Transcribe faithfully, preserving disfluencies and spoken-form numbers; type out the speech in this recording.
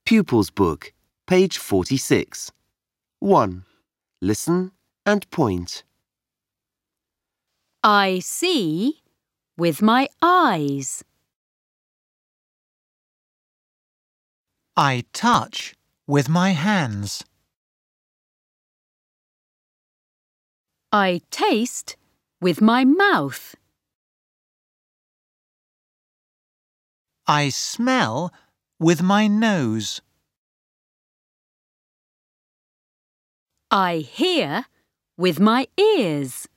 Pupils Book, page forty-six. one. Listen and point. I see with my eyes. I touch with my hands. I taste with my mouth. I smell with my nose. I hear with my ears.